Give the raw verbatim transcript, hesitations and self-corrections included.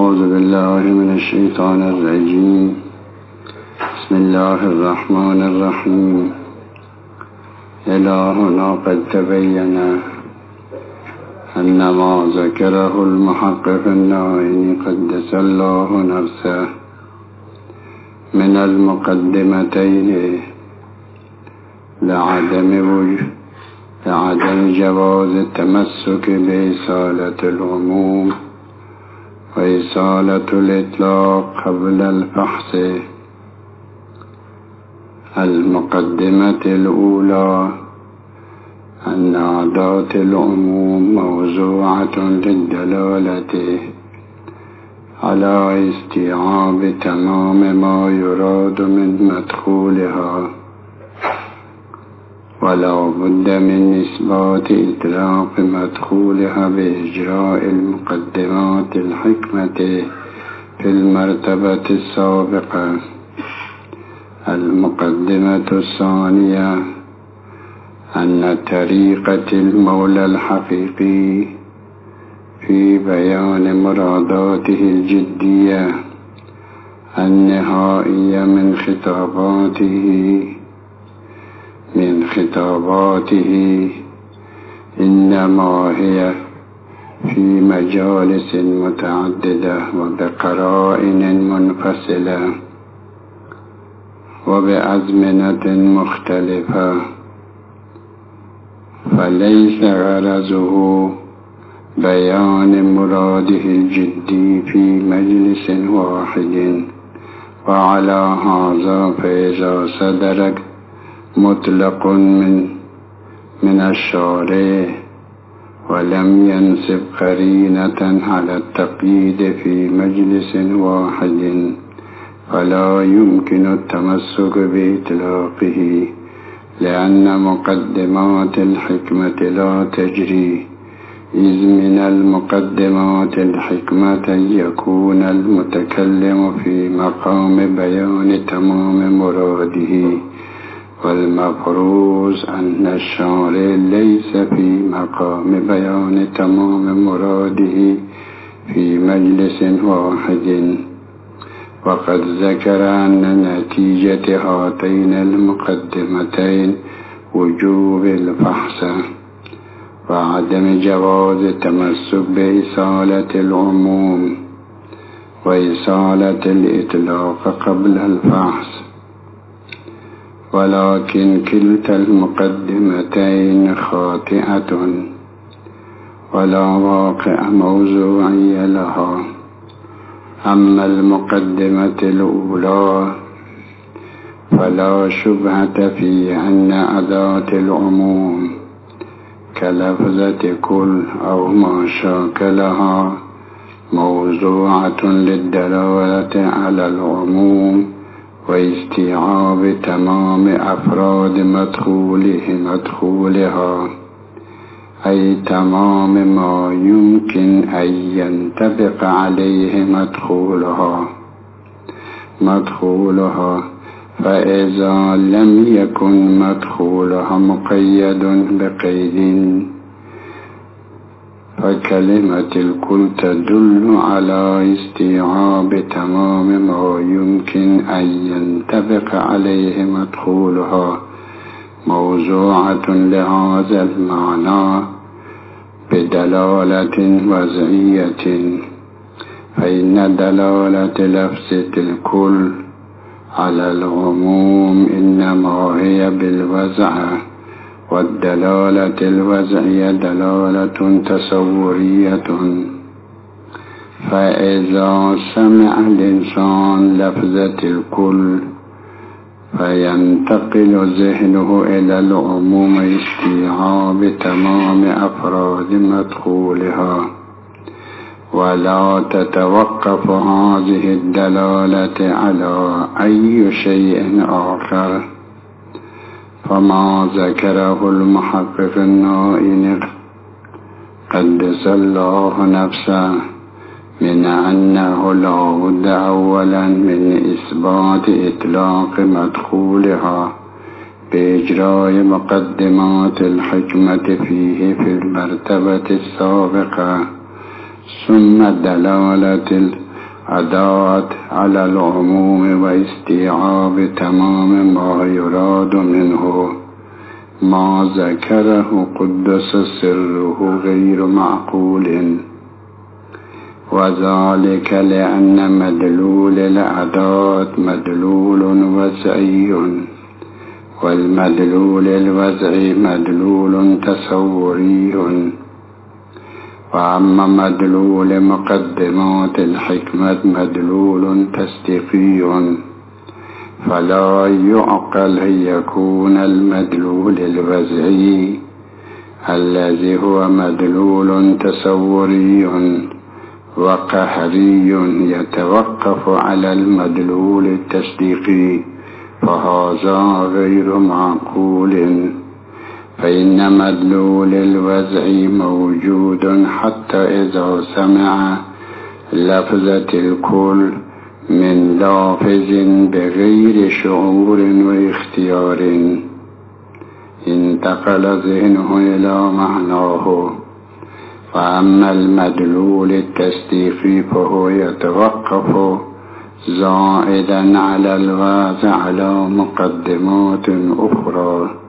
أعوذ بالله من الشيطان الرجيم. بسم الله الرحمن الرحيم. إلهنا قد تبين أن ما ذكره المحقق النائن قدس الله نفسه من المقدمتين لعدم وجود لعدم جواز التمسك بإصالة العموم وإصالة الإطلاق قبل البحث. المقدمة الأولى أن عادات العموم موضوعة للدلالة على استيعاب تمام ما يراد من مدخولها، ولا بد من إثبات إطلاق مدخولها بإجراء المقدمات الحكمة في المرتبة السابقة. المقدمة الثانية أن طريقة المولى الحقيقي في بيان مراداته الجدية النهائية من خطاباته من خطاباته إنما هي في مجالس متعددة وبقرائن منفصلة وبأزمنة مختلفة، فليس غرضه بيان مراده الجدي في مجلس واحد. وعلى هذا فإذا صدر مطلق من من الشارع ولم ينسب قرينة على التقييد في مجلس واحد فلا يمكن التمسك بإطلاقه، لأن مقدمات الحكمة لا تجري، إذ من المقدمات الحكمة يكون المتكلم في مقام بيان تمام مراده، والمفروض أن الشارع ليس في مقام بيان تمام مراده في مجلس واحد. وقد ذكر أن نتيجة هاتين المقدمتين وجوب الفحص وعدم جواز التمسك بإصالة العموم وإصالة الإطلاق قبل الفحص، ولكن كلتا المقدمتين خاطئة ولا واقع موضوعي لها. أما المقدمة الأولى فلا شبهة في أن أداة العموم كلفظة كل أو ما شاكلها موضوعة للدلالة على العموم واستيعاب تمام أفراد مدخوله مدخولها، أي تمام ما يمكن أن ينطبق عليه مدخولها مدخولها فإذا لم يكن مدخولها مقيد بقيد فكلمة الكل تدل على استيعاب تمام ما يمكن أن ينطبق عليه مدخولها، موضوعة لهذا المعنى بدلالة وضعية، فإن دلالة لفظة الكل على العموم إنما هي بالوضع، والدلالة الوضعية دلالة تصورية. فإذا سمع الإنسان لفظة الكل فينتقل ذهنه إلى العموم استيعاب تمام أفراد مدخولها، ولا تتوقف هذه الدلالة على أي شيء آخر. فما ذكره المحقق النائن قدس الله نفسه من أنه لا بد أولا من إثبات إطلاق مدخولها بإجراء مقدمات الحكمة فيه في المرتبة السابقة، ثم دلالة أدات على العموم واستيعاب تمام ما يراد منه ما ذكره قدس سره غير معقول، وذلك لأن مدلول الأداة مدلول وضعي، والمدلول الوضعي مدلول تصوري، وأما مدلول مقدمات الحكمة مدلول تصديقي، فلا يعقل أن يكون المدلول الوضعي الذي هو مدلول تصوري وقهري يتوقف على المدلول التصديقي، فهذا غير معقول، فإن مدلول الوضع موجود حتى إذا سمع لفظة الكل من لافظ بغير شعور واختيار انتقل ذهنه إلى معناه. فأما المدلول التصديقي فهو يتوقف زائدا على الوضع على مقدمات أخرى